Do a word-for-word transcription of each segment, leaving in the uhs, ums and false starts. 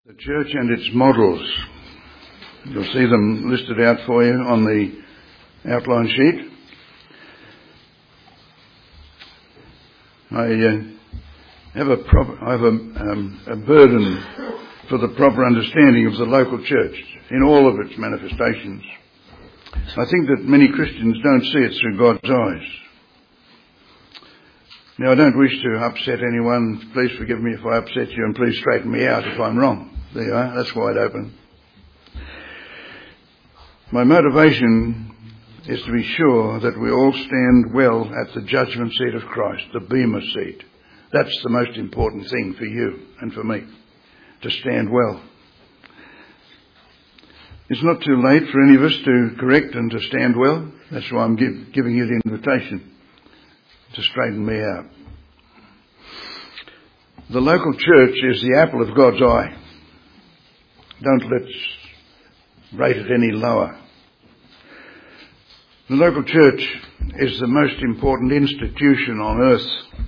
The church and its models. You'll see them listed out for you on the outline sheet. I uh, have a proper, I have a, um, a burden for the proper understanding of the local church in all of its manifestations. I think that many Christians don't see it through God's eyes. Now, I don't wish to upset anyone. Please forgive me if I upset you, and please straighten me out if I'm wrong. There you are. That's wide open. My motivation is to be sure that we all stand well at the judgment seat of Christ, the bema seat. That's the most important thing for you and for me, to stand well. It's not too late for any of us to correct and to stand well. That's why I'm give, giving you the invitation to straighten me out. The local church is the apple of God's eye. Don't let's rate it any lower. The local church is the most important institution on earth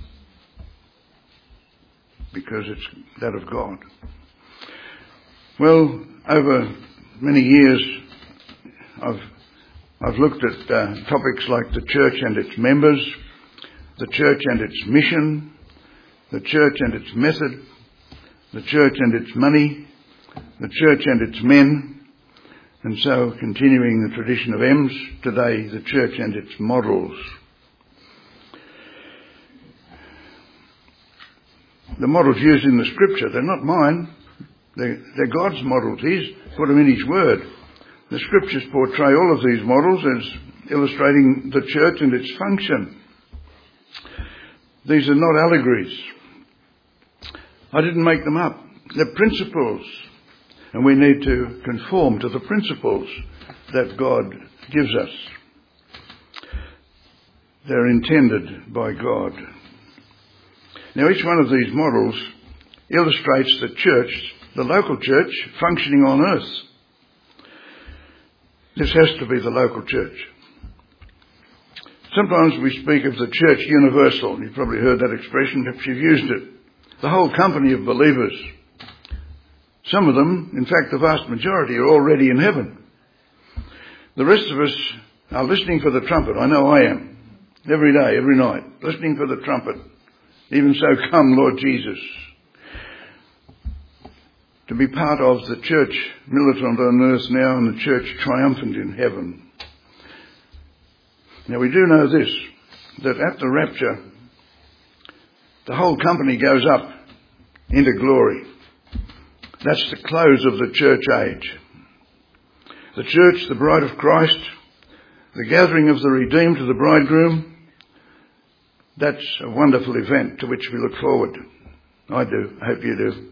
because it's that of God. Well, over many years I've I've looked at uh, topics like the church and its members, the church and its mission, the church and its method, the church and its money, the church and its men, and so continuing the tradition of Ems, today the church and its models. The models used in the scripture, they're not mine, they're, they're God's models. He's put them in His Word. The scriptures portray all of these models as illustrating the church and its function. These are not allegories. I didn't make them up. They're principles. And we need to conform to the principles that God gives us. They're intended by God. Now, each one of these models illustrates the church, the local church, functioning on earth. This has to be the local church. Sometimes we speak of the church universal. You've probably heard that expression, perhaps you've used it. The whole company of believers. Some of them, in fact the vast majority, are already in heaven. The rest of us are listening for the trumpet. I know I am. Every day, every night, listening for the trumpet. Even so, come, Lord Jesus. To be part of the church militant on earth now and the church triumphant in heaven. Now we do know this, that at the rapture, the whole company goes up into glory. That's the close of the church age. The church, the bride of Christ, the gathering of the redeemed to the bridegroom, that's a wonderful event to which we look forward. I do. I hope you do.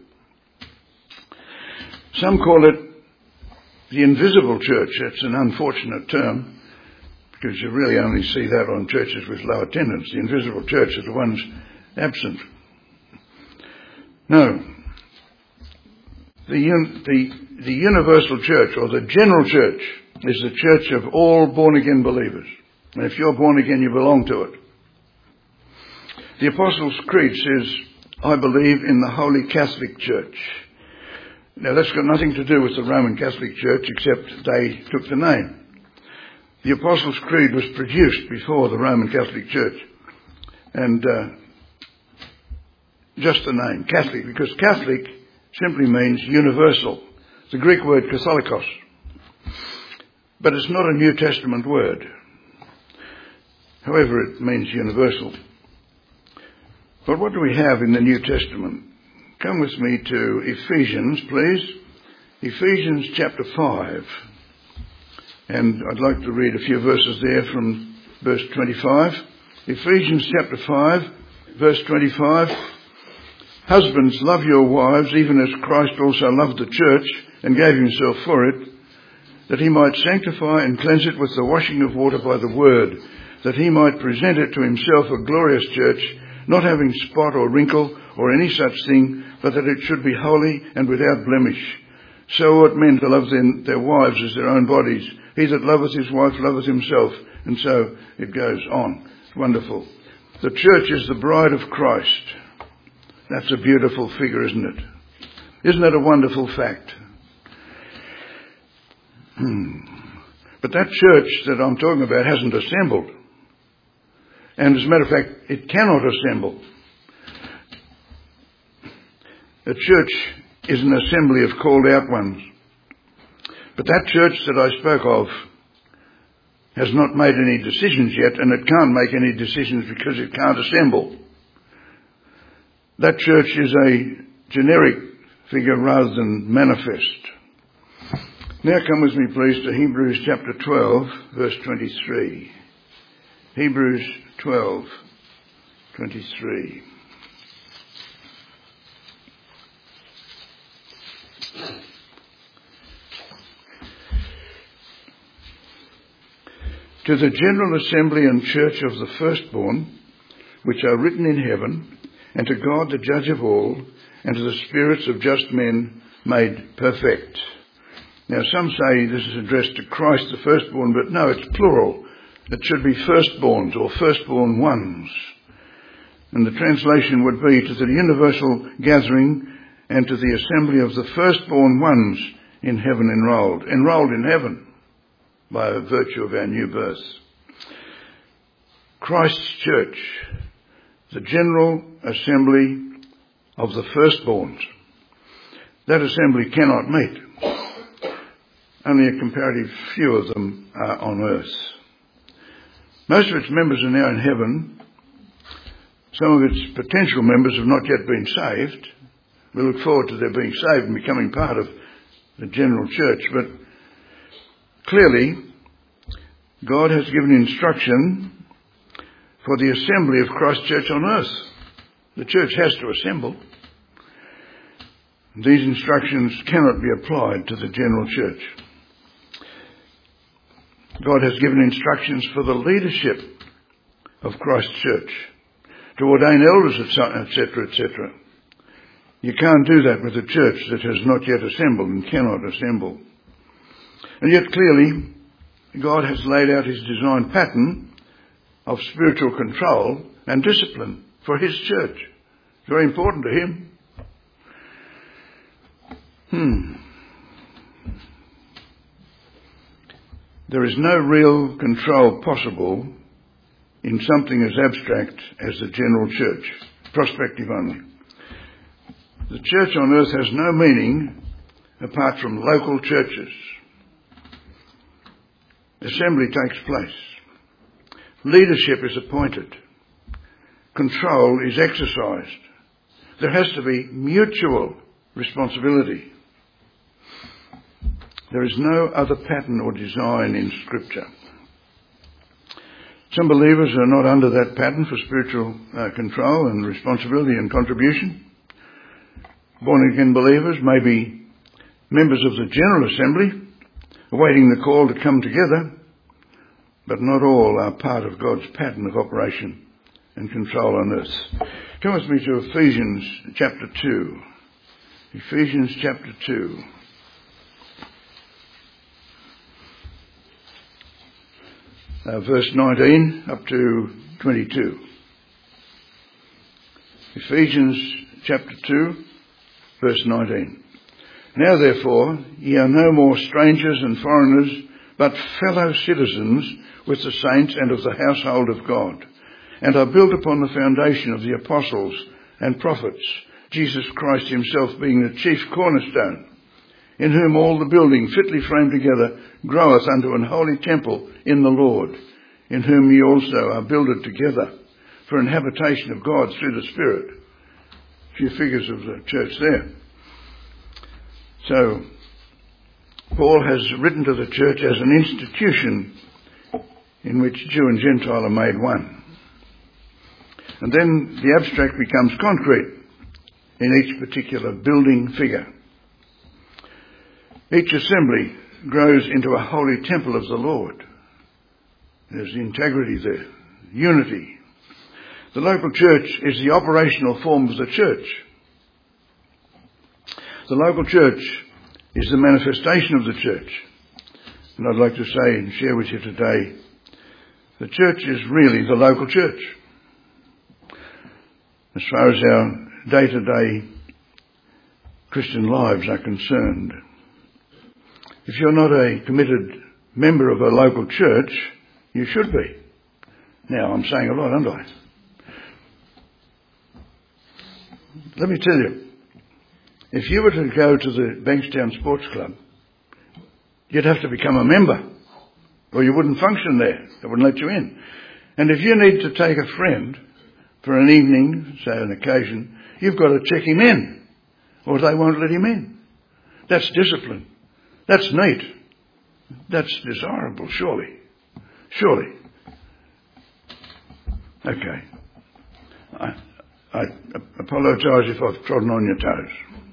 Some call it the invisible church. That's an unfortunate term because you really only see that on churches with low attendance. The invisible church are the ones absent. No. The, un, the, the universal church, or the general church, is the church of all born-again believers. And if you're born again, you belong to it. The Apostles' Creed says, I believe in the Holy Catholic Church. Now, that's got nothing to do with the Roman Catholic Church, except they took the name. The Apostles' Creed was produced before the Roman Catholic Church. And uh, just the name, Catholic, because Catholic simply means universal. The Greek word katholikos. But it's not a New Testament word. However, it means universal. But what do we have in the New Testament? Come with me to Ephesians, please. Ephesians chapter five. And I'd like to read a few verses there from verse twenty-five. Ephesians chapter five, verse twenty-five. Husbands, love your wives, even as Christ also loved the church and gave himself for it, that he might sanctify and cleanse it with the washing of water by the word, that he might present it to himself a glorious church, not having spot or wrinkle or any such thing, but that it should be holy and without blemish. So ought men to love them, their wives as their own bodies. He that loveth his wife loveth himself. And so it goes on. It's wonderful. The church is the bride of Christ. That's a beautiful figure, isn't it? Isn't that a wonderful fact? Hmm. But that church that I'm talking about hasn't assembled. And as a matter of fact, it cannot assemble. A church is an assembly of called out ones. But that church that I spoke of has not made any decisions yet, and it can't make any decisions because it can't assemble. That church is a generic figure rather than manifest. Now come with me please to Hebrews chapter twelve, verse twenty-three. Hebrews twelve, twenty-three. To the general assembly and church of the firstborn, which are written in heaven, and to God the judge of all, and to the spirits of just men made perfect. Now some say this is addressed to Christ the firstborn, but no, it's plural. It should be firstborns or firstborn ones. And the translation would be to the universal gathering and to the assembly of the firstborn ones in heaven enrolled. Enrolled in heaven by virtue of our new birth. Christ's church, the general assembly of the firstborns. That assembly cannot meet. Only a comparative few of them are on earth. Most of its members are now in heaven. Some of its potential members have not yet been saved. We look forward to their being saved and becoming part of the general church. But clearly, God has given instruction for the assembly of Christ's church on earth. The church has to assemble. These instructions cannot be applied to the general church. God has given instructions for the leadership of Christ's church, to ordain elders, et cetera, et cetera. You can't do that with a church that has not yet assembled and cannot assemble. And yet clearly, God has laid out his design pattern of spiritual control and discipline for his church. It's very important to him. Hmm. There is no real control possible in something as abstract as the general church, prospective only. The church on earth has no meaning apart from local churches. Assembly takes place. Leadership is appointed. Control is exercised. There has to be mutual responsibility. There is no other pattern or design in Scripture. Some believers are not under that pattern for spiritual uh, control and responsibility and contribution. Born-again believers may be members of the General Assembly, awaiting the call to come together, but not all are part of God's pattern of operation and control on earth. Come with me to Ephesians chapter two. Ephesians chapter two. Uh, verse nineteen up to twenty-two. Ephesians chapter two, verse nineteen. Now therefore, ye are no more strangers and foreigners, but fellow citizens with the saints and of the household of God, and are built upon the foundation of the apostles and prophets, Jesus Christ himself being the chief cornerstone, in whom all the building fitly framed together groweth unto an holy temple in the Lord, in whom ye also are builded together for an habitation of God through the Spirit. A few figures of the church there. So, Paul has written to the church as an institution in which Jew and Gentile are made one. And then the abstract becomes concrete in each particular building figure. Each assembly grows into a holy temple of the Lord. There's integrity there, unity. The local church is the operational form of the church. The local church is the manifestation of the church. And I'd like to say and share with you today, the church is really the local church. As far as our day-to-day Christian lives are concerned. If you're not a committed member of a local church, you should be. Now, I'm saying a lot, aren't I? Let me tell you, if you were to go to the Bankstown Sports Club, you'd have to become a member, or you wouldn't function there. They wouldn't let you in. And if you need to take a friend for an evening, say an occasion, you've got to check him in, or they won't let him in. That's discipline. That's neat. That's desirable, surely. Surely. Okay. I, I apologise if I've trodden on your toes.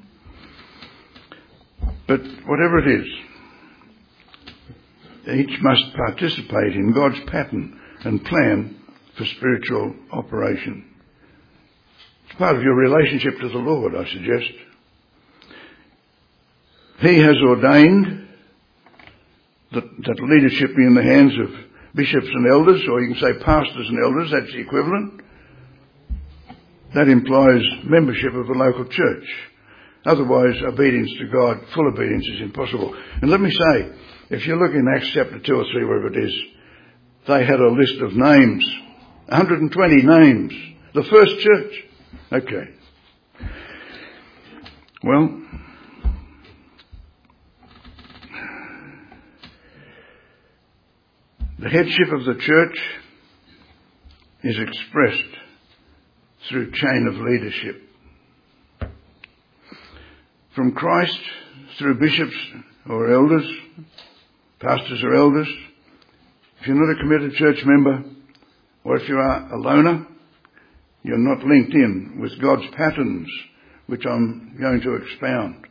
But whatever it is, each must participate in God's pattern and plan for spiritual operation. It's part of your relationship to the Lord, I suggest. He has ordained that, that leadership be in the hands of bishops and elders, or you can say pastors and elders, that's the equivalent. That implies membership of a local church. Otherwise, obedience to God, full obedience, is impossible. And let me say, if you look in Acts chapter two or three, wherever it is, they had a list of names. one hundred twenty names. The first church. Okay. Well, the headship of the church is expressed through chain of leadership. From Christ, through bishops or elders, pastors or elders. If you're not a committed church member, or if you are a loner, you're not linked in with God's patterns, which I'm going to expound.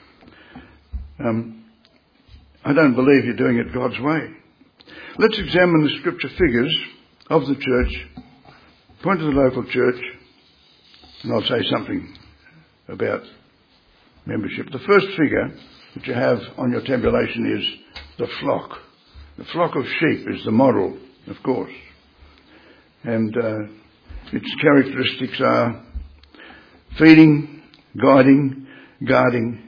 Um, I don't believe you're doing it God's way. Let's examine the scripture figures of the church, point to the local church, and I'll say something about membership. The first figure that you have on your tabulation is the flock. The flock of sheep is the model, of course. And uh, its characteristics are feeding, guiding, guarding.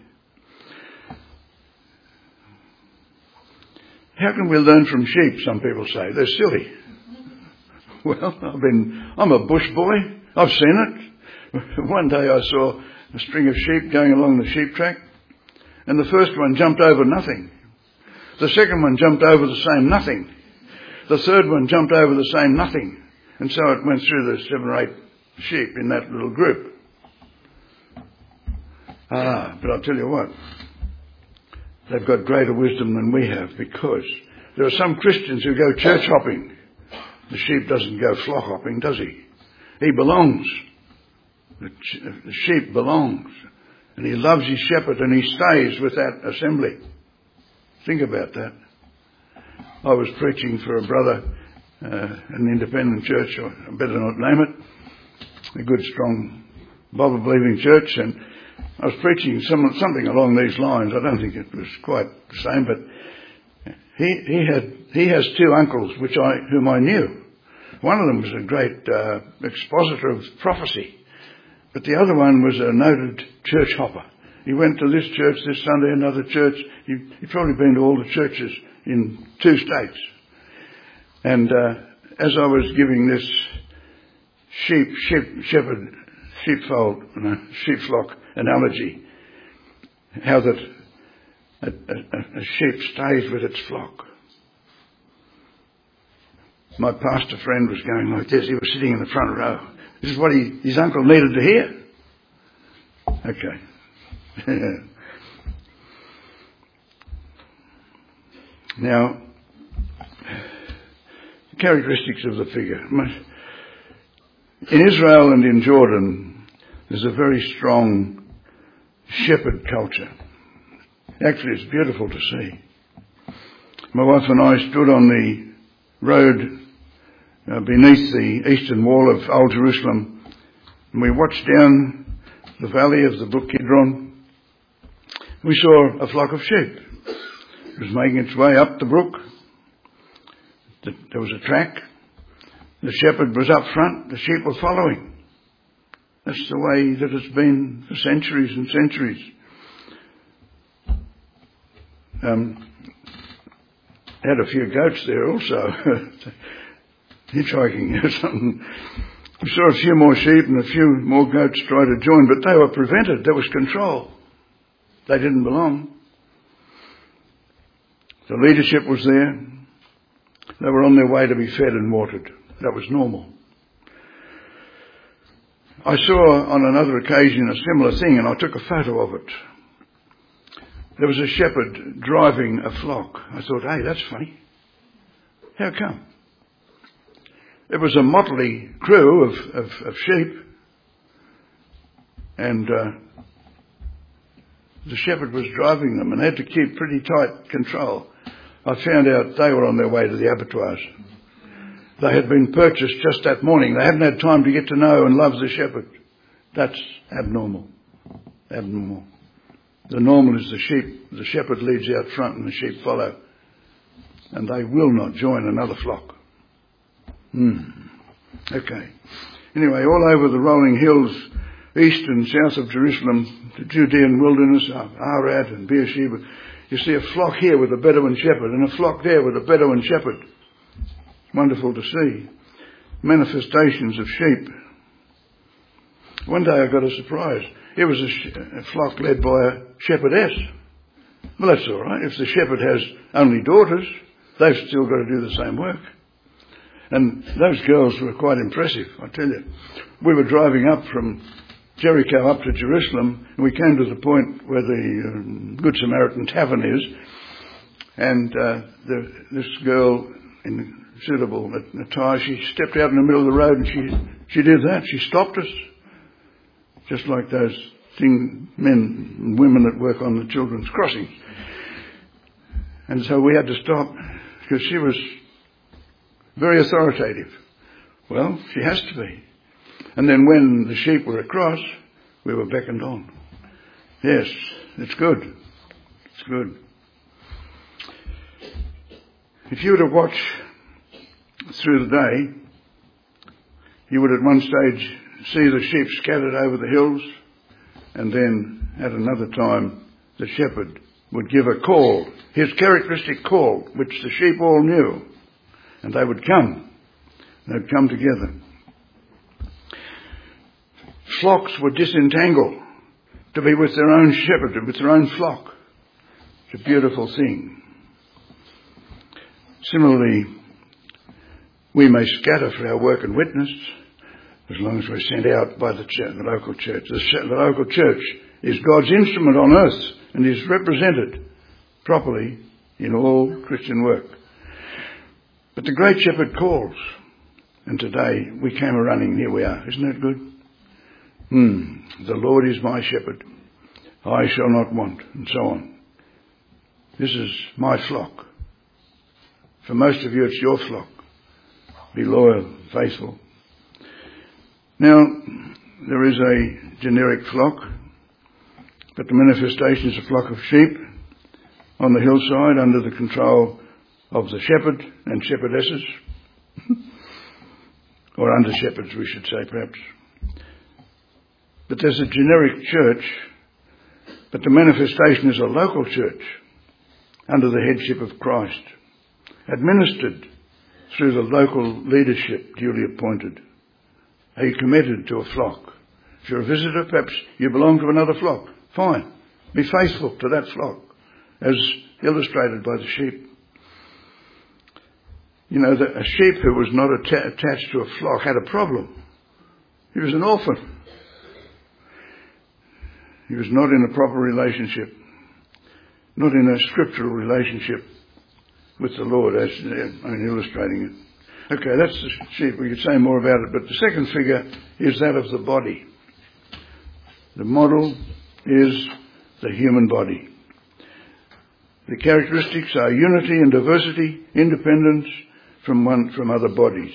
How can we learn from sheep, some people say? They're silly. Well, I've been, I'm a bush boy. I've seen it. One day I saw a string of sheep going along the sheep track, and the first one jumped over nothing. The second one jumped over the same nothing. The third one jumped over the same nothing. And so it went through the seven or eight sheep in that little group. Ah, but I'll tell you what, they've got greater wisdom than we have, because there are some Christians who go church hopping. The sheep doesn't go flock hopping, does he? He belongs. The, ch- the sheep belongs. And he loves his shepherd, and he stays with that assembly. Think about that. I was preaching for a brother, uh, an independent church, or I better not name it, a good, strong, Bible-believing church, and I was preaching some, something along these lines. I don't think it was quite the same, but he, he had he has two uncles which I whom I knew. One of them was a great uh, expositor of prophecy, but the other one was a noted church hopper. He went to this church this Sunday, another church. He, he'd probably been to all the churches in two states. And uh, as I was giving this sheep, sheep, shepherd, sheepfold, no, sheep flock analogy, how that a, a, a sheep stays with its flock. My pastor friend was going like this. He was sitting in the front row. This is what he, his uncle needed to hear. Okay. Now, characteristics of the figure. In Israel and in Jordan, there's a very strong shepherd culture. Actually, it's beautiful to see. My wife and I stood on the road uh, beneath the eastern wall of Old Jerusalem, and we watched down the valley of the brook Kidron. We saw a flock of sheep. It was making its way up the brook. There was a track. The shepherd was up front. The sheep were following. That's the way that it's been for centuries and centuries. Um, had a few goats there also, hitchhiking or something. We saw a few more sheep and a few more goats try to join, but they were prevented. There was control. They didn't belong. The leadership was there. They were on their way to be fed and watered. That was normal. I saw on another occasion a similar thing, and I took a photo of it. There was a shepherd driving a flock. I thought, hey, that's funny. How come? It was a motley crew of, of, of sheep, and uh, the shepherd was driving them and had to keep pretty tight control. I found out they were on their way to the abattoirs. They had been purchased just that morning. They hadn't had time to get to know and love the shepherd. That's abnormal. Abnormal. The normal is the sheep. The shepherd leads out front and the sheep follow. And they will not join another flock. Hmm. Okay. Anyway, all over the rolling hills, east and south of Jerusalem, the Judean wilderness, Arad and Beersheba, you see a flock here with a Bedouin shepherd and a flock there with a Bedouin shepherd. Wonderful to see. Manifestations of sheep. One day I got a surprise. Here was a, sh- a flock led by a shepherdess. Well, that's all right. If the shepherd has only daughters, they've still got to do the same work. And those girls were quite impressive, I tell you. We were driving up from Jericho up to Jerusalem, and we came to the point where the um, Good Samaritan Tavern is, and uh, the, this girl in suitable attire, she stepped out in the middle of the road and she she did that. She stopped us, just like those thing, men and women that work on the children's crossings. And so we had to stop because she was very authoritative. Well, she has to be. And then when the sheep were across, we were beckoned on. Yes, it's good. It's good. If you were to watch through the day, you would at one stage see the sheep scattered over the hills, and then at another time the shepherd would give a call, his characteristic call, which the sheep all knew, and they would come. They'd come together. Flocks would disentangle to be with their own shepherd, with their own flock. It's a beautiful thing. Similarly, we may scatter for our work and witness as long as we're sent out by the, church, the local church. The, the local church is God's instrument on earth and is represented properly in all Christian work. But the great shepherd calls, and today we came a running, here we are. Isn't that good? Hmm. The Lord is my shepherd. I shall not want, and so on. This is my flock. For most of you, it's your flock. Be loyal, faithful. Now, there is a generic flock, but the manifestation is a flock of sheep on the hillside under the control of the shepherd and shepherdesses, or under shepherds, we should say, perhaps. But there's a generic church, but the manifestation is a local church under the headship of Christ, administered through the local leadership duly appointed. Are you committed to a flock? If you're a visitor, perhaps you belong to another flock. Fine. Be faithful to that flock, as illustrated by the sheep. You know, that a sheep who was not atta- attached to a flock had a problem. He was an orphan. He was not in a proper relationship, not in a scriptural relationship with the Lord, as I'm illustrating it. Okay, that's the sheep. We could say more about it, but the second figure is that of the body. The model is the human body. The characteristics are unity and diversity, independence from one from other bodies.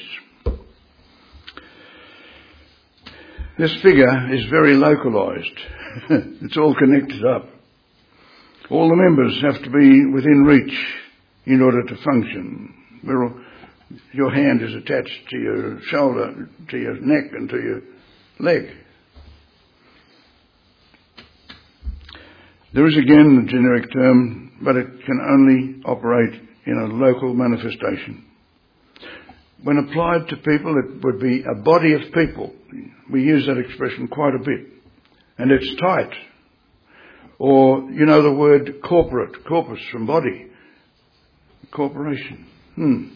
This figure is very localized. It's all connected up. All the members have to be within reach in order to function. We're all, your hand is attached to your shoulder, to your neck and to your leg. There is again a generic term, but it can only operate in a local manifestation. When applied to people, it would be a body of people. We use that expression quite a bit. And it's tight. Or, you know the word corporate, corpus from body. Corporation. Hmm.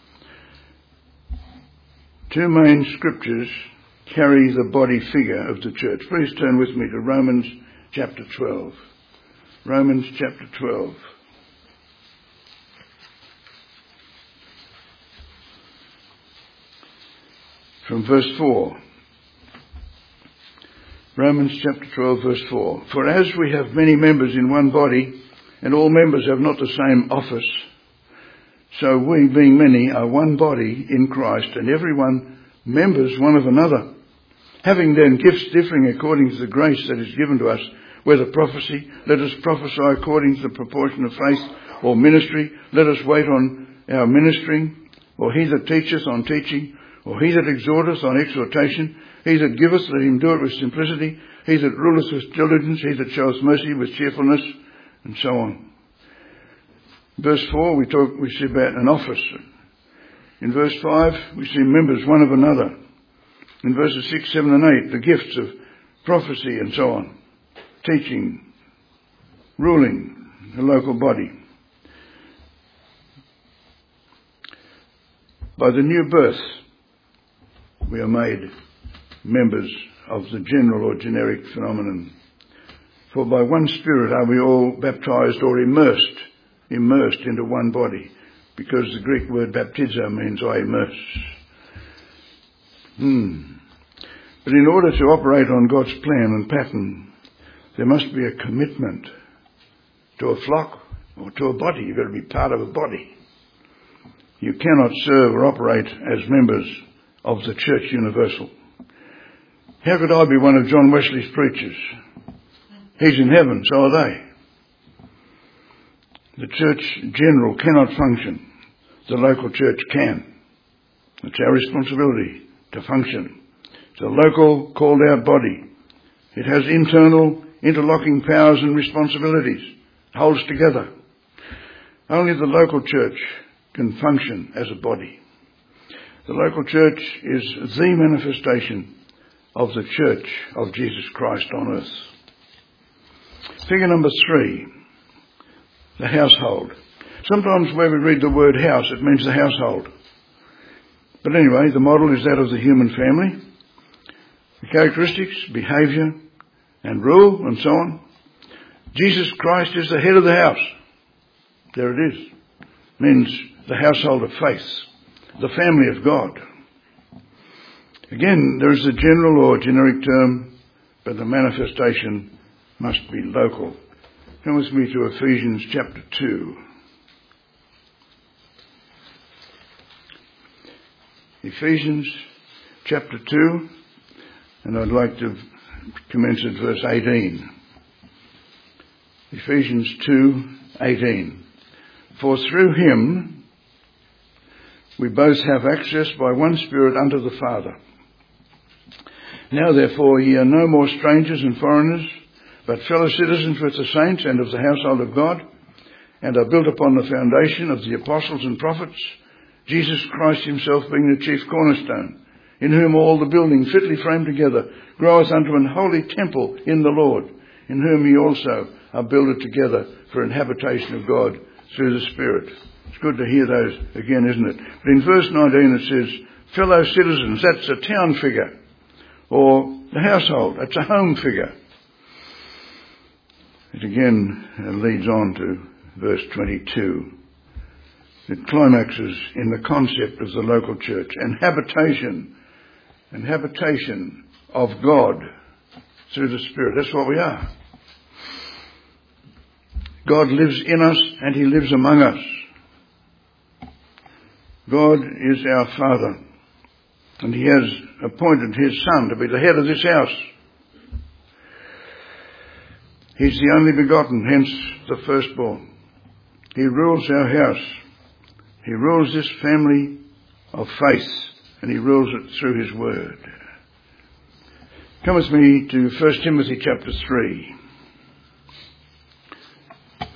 Two main scriptures carry the body figure of the church. Please turn with me to Romans chapter twelve. Romans chapter twelve. From verse four. Romans chapter twelve, verse four. For as we have many members in one body, and all members have not the same office, so we, being many, are one body in Christ, and everyone members one of another. Having then gifts differing according to the grace that is given to us, whether prophecy, let us prophesy according to the proportion of faith, or ministry, let us wait on our ministering, or he that teacheth on teaching, or he that exhorteth on exhortation, he that giveth, let him do it with simplicity, he that ruleth with diligence, he that showeth mercy with cheerfulness, and so on. Verse four, we talk, we see about an office. In verse five, we see members one of another. In verses six, seven and eight, the gifts of prophecy and so on. Teaching, ruling, the local body. By the new birth, we are made members of the general or generic phenomenon. For by one Spirit are we all baptized or immersed, immersed into one body, because the Greek word baptizo means I immerse. Hmm. But in order to operate on God's plan and pattern, there must be a commitment to a flock or to a body. You've got to be part of a body. You cannot serve or operate as members of the Church Universal. How could I be one of John Wesley's preachers? He's in heaven, so are they. The Church General cannot function. The local church can. It's our responsibility to function. It's a local, called out body. It has internal, interlocking powers and responsibilities. It holds together. Only the local church can function as a body. The local church is the manifestation of the church of Jesus Christ on earth. Figure number three, the household. Sometimes where we read the word house, it means the household. But anyway, the model is that of the human family. The characteristics, behaviour and rule and so on. Jesus Christ is the head of the house. There it is. Means the household of faith, the family of God. Again, there is a general or generic term, but the manifestation must be local. Come with me to Ephesians chapter two. Ephesians chapter two, and I'd like to commence at verse eighteen. Ephesians two eighteen. For through him we both have access by one Spirit unto the Father. Now therefore ye are no more strangers and foreigners, but fellow citizens with the saints and of the household of God, and are built upon the foundation of the apostles and prophets, Jesus Christ himself being the chief cornerstone, in whom all the building fitly framed together groweth unto an holy temple in the Lord, in whom ye also are builded together for an habitation of God through the Spirit. It's good to hear those again, isn't it? But in verse nineteen it says, fellow citizens, that's a town figure. Or the household, that's a home figure. It again leads on to verse twenty-two. It climaxes in the concept of the local church and habitation, and habitation of God through the Spirit. That's what we are. God lives in us and he lives among us. God is our Father, and he has appointed his Son to be the head of this house. He's the only begotten, hence the firstborn. He rules our house. He rules this family of faith, and he rules it through his word. Come with me to First Timothy chapter three.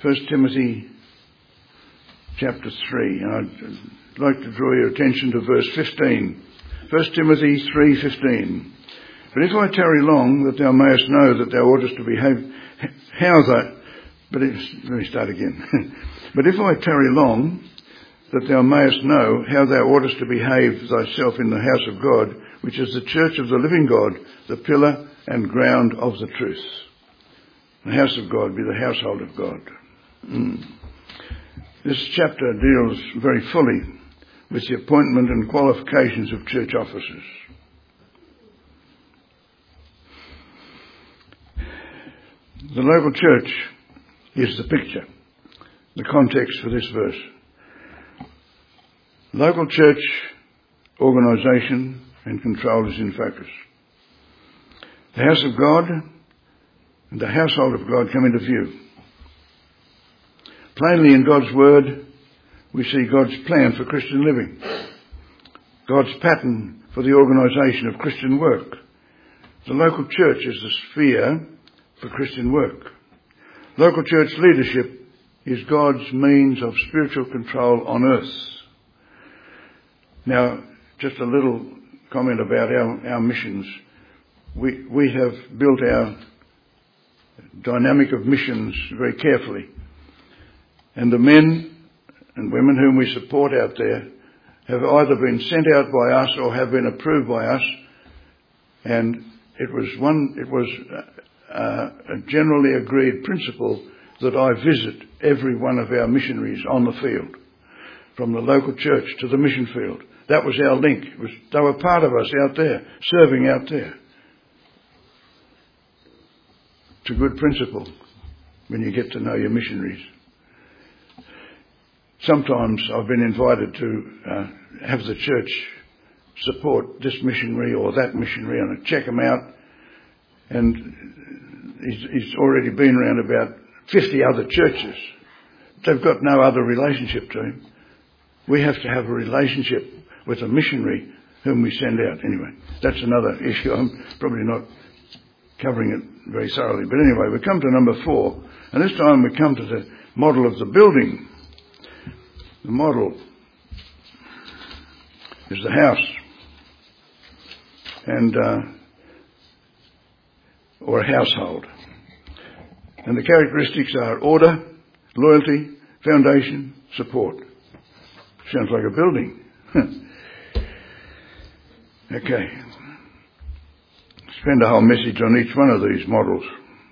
First Timothy chapter three. And I'd like to draw your attention to verse fifteen. First Timothy three fifteen. But if I tarry long, that thou mayest know that thou oughtest to behave, how thou, but if, let me start again. But if I tarry long, that thou mayest know how thou oughtest to behave thyself in the house of God, which is the church of the living God, the pillar and ground of the truth. The house of God be the household of God. Mm. This chapter deals very fully with the appointment and qualifications of church officers. The local church is the picture, the context for this verse. Local church organisation and control is in focus. The house of God and the household of God come into view. Plainly in God's word, we see God's plan for Christian living, God's pattern for the organisation of Christian work. The local church is the sphere for Christian work. Local church leadership is God's means of spiritual control on earth. Now, just a little comment about our, our missions. We, we have built our dynamic of missions very carefully. And the men and women whom we support out there have either been sent out by us or have been approved by us. And it was one, it was uh, a generally agreed principle that I visit every one of our missionaries on the field, from the local church to the mission field. That was our link. It was, they were part of us out there, serving out there. It's a good principle when you get to know your missionaries. Sometimes I've been invited to uh, have the church support this missionary or that missionary and check them out. And he's, he's already been around about fifty other churches. They've got no other relationship to him. We have to have a relationship with a missionary whom we send out. Anyway, that's another issue. I'm probably not covering it very thoroughly. But anyway, we come to number four. And this time we come to the model of the building. The model is the house. And, uh, or a household. And the characteristics are order, loyalty, foundation, support. Sounds like a building. Okay. Spend a whole message on each one of these models.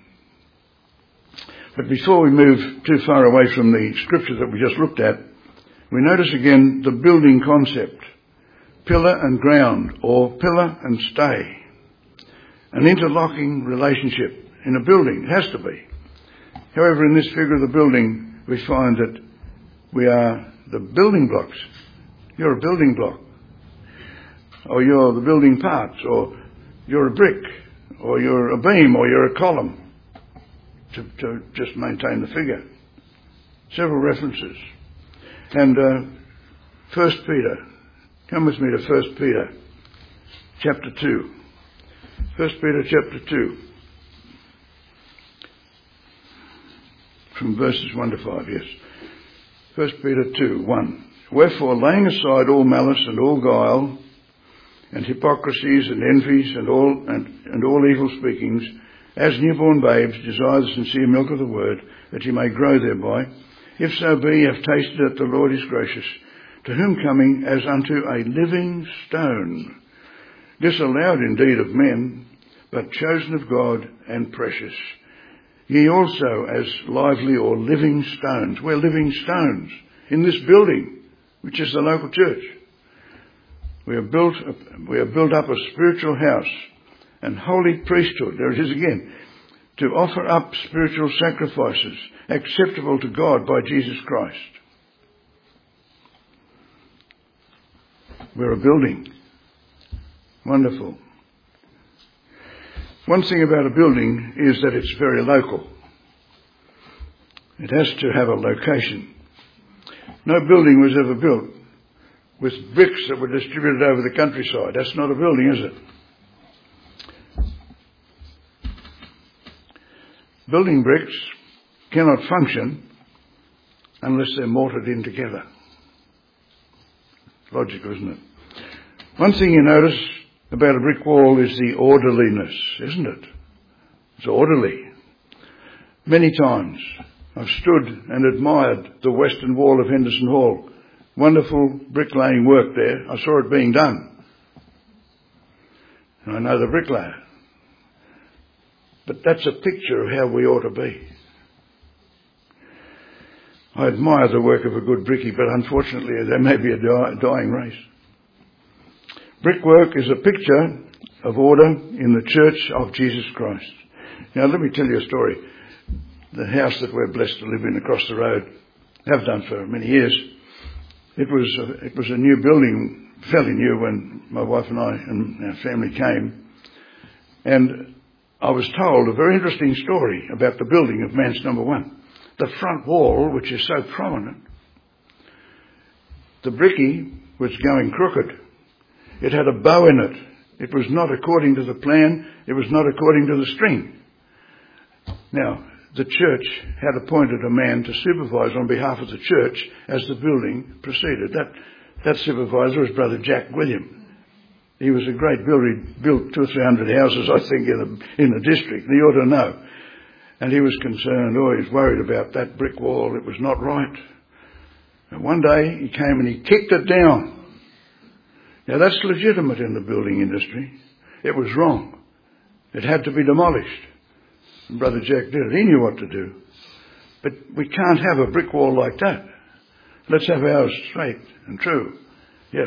But before we move too far away from the scripture that we just looked at, we notice again the building concept. Pillar and ground, or pillar and stay. An interlocking relationship in a building. It has to be. However, in this figure of the building, we find that we are the building blocks. You're a building block. Or you're the building parts, or you're a brick, or you're a beam, or you're a column, to, to just maintain the figure. Several references. And uh, First Peter. Come with me to First Peter, chapter two. First Peter, chapter two. From verses one to five, yes. First Peter two, one. Wherefore, laying aside all malice and all guile, and hypocrisies and envies and all and, and all evil speakings, as newborn babes desire the sincere milk of the word, that ye may grow thereby. If so be ye have tasted that the Lord is gracious, to whom coming as unto a living stone, disallowed indeed of men, but chosen of God and precious. Ye also as lively or living stones. We're living stones in this building, which is the local church. We are built, we are built up a spiritual house and holy priesthood. There it is again. To offer up spiritual sacrifices acceptable to God by Jesus Christ. We're a building. Wonderful. One thing about a building is that it's very local. It has to have a location. No building was ever built with bricks that were distributed over the countryside. That's not a building, is it? Building bricks cannot function unless they're mortared in together. Logical, isn't it? One thing you notice about a brick wall is the orderliness, isn't it? It's orderly. Many times I've stood and admired the western wall of Henderson Hall. Wonderful bricklaying work there. I saw it being done. And I know the bricklayer. But that's a picture of how we ought to be. I admire the work of a good brickie, but unfortunately there may be a di- dying race. Brickwork is a picture of order in the Church of Jesus Christ. Now let me tell you a story. The house that we're blessed to live in across the road, have done for many years, it was a, it was a new building, fairly new, when my wife and I and our family came. And I was told a very interesting story about the building of Manse Number One. The front wall, which is so prominent, the brickie was going crooked. It had a bow in it. It was not according to the plan. It was not according to the string. Now, the church had appointed a man to supervise on behalf of the church as the building proceeded. That, that supervisor was Brother Jack William. He was a great builder. He built two or three hundred houses, I think, in the, in the district. He ought to know. And he was concerned, oh, he was worried about that brick wall. It was not right. And one day he came and he kicked it down. Now that's legitimate in the building industry. It was wrong. It had to be demolished. And Brother Jack did it. He knew what to do. But we can't have a brick wall like that. Let's have ours straight and true. Yes.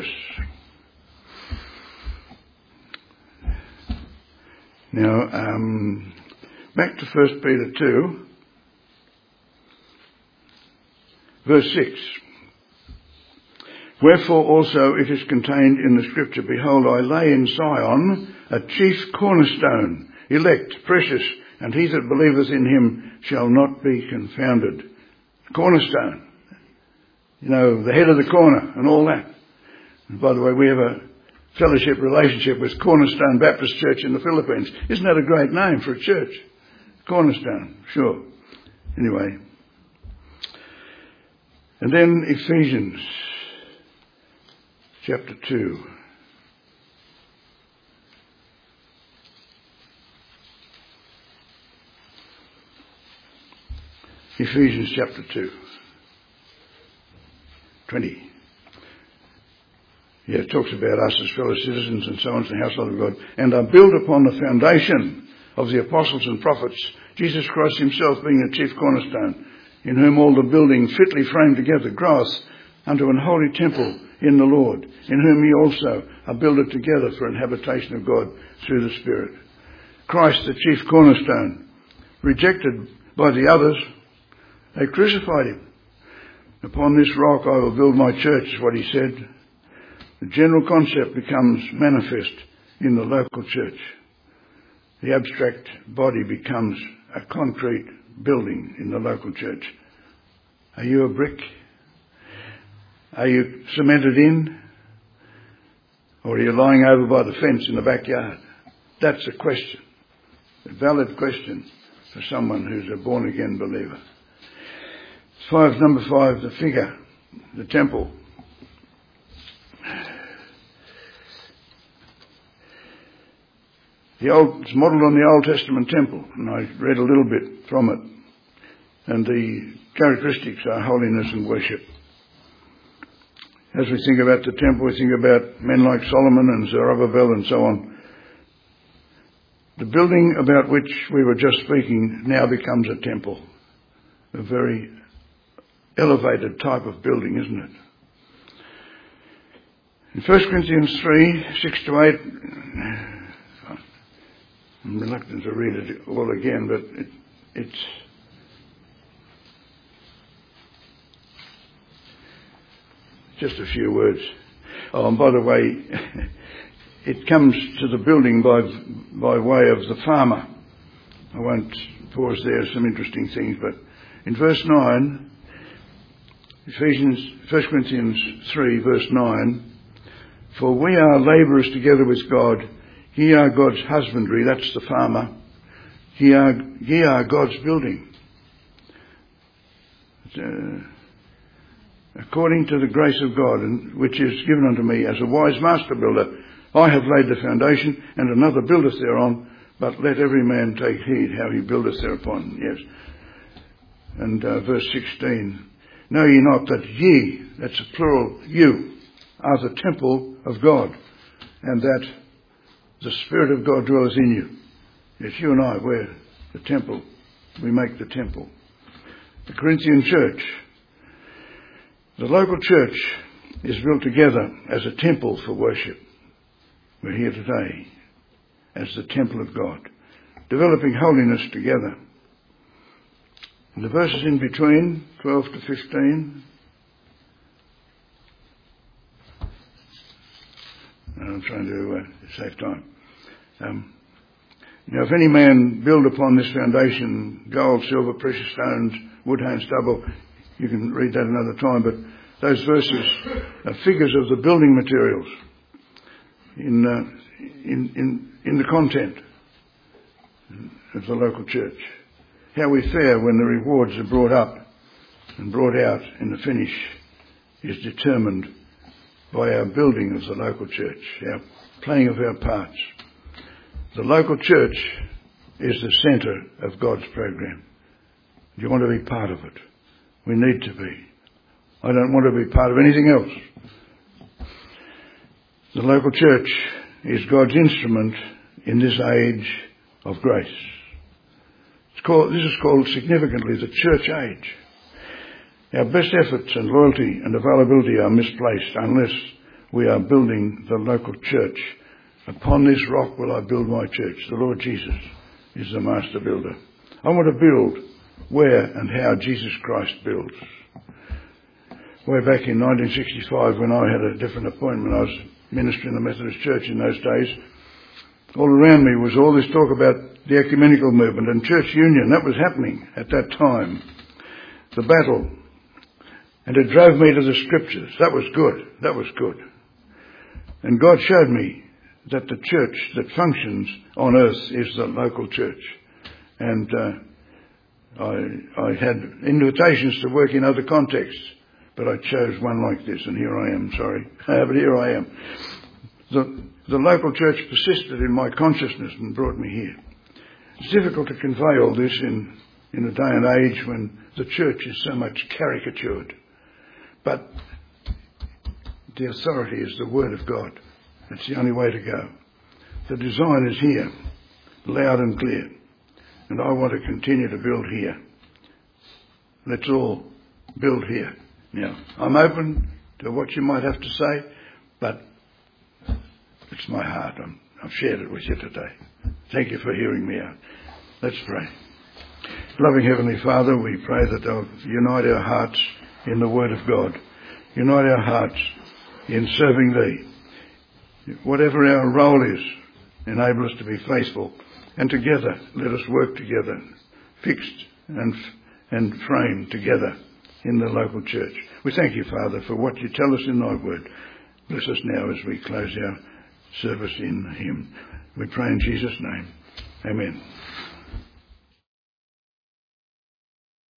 Now, um, back to First Peter two, verse six. Wherefore also it is contained in the Scripture, Behold, I lay in Sion a chief cornerstone, elect, precious, and he that believeth in him shall not be confounded. Cornerstone. You know, the head of the corner and all that. And by the way, we have a fellowship relationship with Cornerstone Baptist Church in the Philippines. Isn't that a great name for a church? Cornerstone, sure. Anyway. And then Ephesians chapter two. Ephesians chapter two. twenty. Yeah, it talks about us as fellow citizens and so on in the household of God. And are built upon the foundation of the apostles and prophets, Jesus Christ himself being the chief cornerstone, in whom all the building fitly framed together groweth unto an holy temple in the Lord, in whom ye also are builded together for an habitation of God through the Spirit. Christ, the chief cornerstone, rejected by the others, they crucified him. Upon this rock I will build my church, is what he said. The general concept becomes manifest in the local church. The abstract body becomes a concrete building in the local church. Are you a brick? Are you cemented in? Or are you lying over by the fence in the backyard? That's a question. A valid question for someone who's a born-again believer. Five, number five, the figure, the temple. The old, it's modelled on the Old Testament temple, and I read a little bit from it. And the characteristics are holiness and worship. As we think about the temple, we think about men like Solomon and Zerubbabel and so on. The building about which we were just speaking now becomes a temple. A very elevated type of building, isn't it? In First Corinthians three, six to eight, I'm reluctant to read it all again, but it, it's just a few words. Oh, and by the way, it comes to the building by by way of the farmer. I won't pause there, some interesting things, but in verse nine, Ephesians, First Corinthians three, verse nine, for we are labourers together with God. Ye are God's husbandry, that's the farmer. Ye are, ye are God's building. Uh, according to the grace of God, and which is given unto me as a wise master builder, I have laid the foundation, and another buildeth thereon, but let every man take heed how he buildeth thereupon. Yes. And uh, verse sixteen, know ye not that ye, that's a plural, you, are the temple of God, and that the Spirit of God dwelleth in you. Yes, you and I, we're the temple. We make the temple. The Corinthian church, the local church is built together as a temple for worship. We're here today as the temple of God, developing holiness together. And the verses in between, twelve to fifteen. I'm trying to uh, save time. Um, now, if any man build upon this foundation gold, silver, precious stones, wood, hay, and stubble, you can read that another time, but those verses are figures of the building materials in, uh, in, in, in the content of the local church. How we fare when the rewards are brought up and brought out in the finish is determined by our building of the local church, our playing of our parts. The local church is the centre of God's program. Do you want to be part of it? We need to be. I don't want to be part of anything else. The local church is God's instrument in this age of grace. It's called, this is called significantly the church age. Our best efforts and loyalty and availability are misplaced unless we are building the local church. Upon this rock will I build my church. The Lord Jesus is the master builder. I want to build where and how Jesus Christ builds. Way back in nineteen sixty-five, when I had a different appointment, I was ministering in the Methodist Church in those days. All around me was all this talk about the ecumenical movement and church union. That was happening at that time. The battle. And it drove me to the scriptures. That was good. That was good. And God showed me that the church that functions on earth is the local church. And uh, I, I had invitations to work in other contexts, but I chose one like this, and here I am, sorry. But here I am. The, the local church persisted in my consciousness and brought me here. It's difficult to convey all this in, in a day and age when the church is so much caricatured. But the authority is the Word of God. It's the only way to go. The design is here, loud and clear. And I want to continue to build here. Let's all build here. Now, I'm open to what you might have to say, but it's my heart. I'm, I've shared it with you today. Thank you for hearing me out. Let's pray. Loving Heavenly Father, we pray that they'll unite our hearts in the Word of God. Unite our hearts in serving Thee. Whatever our role is, enable us to be faithful. And together, let us work together, fixed and, and framed together in the local church. We thank you, Father, for what you tell us in Thy Word. Bless us now as we close our service in Him. We pray in Jesus' name. Amen.